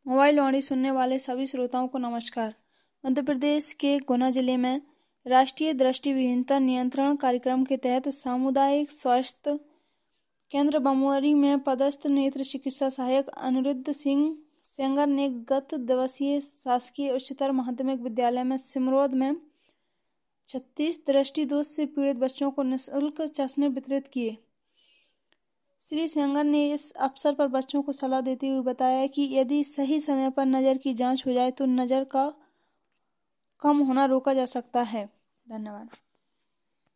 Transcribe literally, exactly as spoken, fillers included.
Mobile वाणी सुनने वाले सभी श्रोताओं को नमस्कार। मध्य प्रदेश के गुना जिले में राष्ट्रीय दृष्टिविहीनता नियंत्रण कार्यक्रम के तहत सामुदायिक स्वास्थ्य केंद्र बमोरी में पदस्थ नेत्र चिकित्सा सहायक अनिरुद्ध सिंह सेंगर ने गत दिवसीय शासकीय उच्चतर माध्यमिक विद्यालय में सिमरोद में छत्तीस दृष्टि दोष से पीड़ित बच्चों को निःशुल्क चश्मे वितरित किए। श्री सेंगर ने इस अवसर पर बच्चों को सलाह देते हुए बताया कि यदि सही समय पर नज़र की जांच हो जाए तो नज़र का कम होना रोका जा सकता है। धन्यवाद।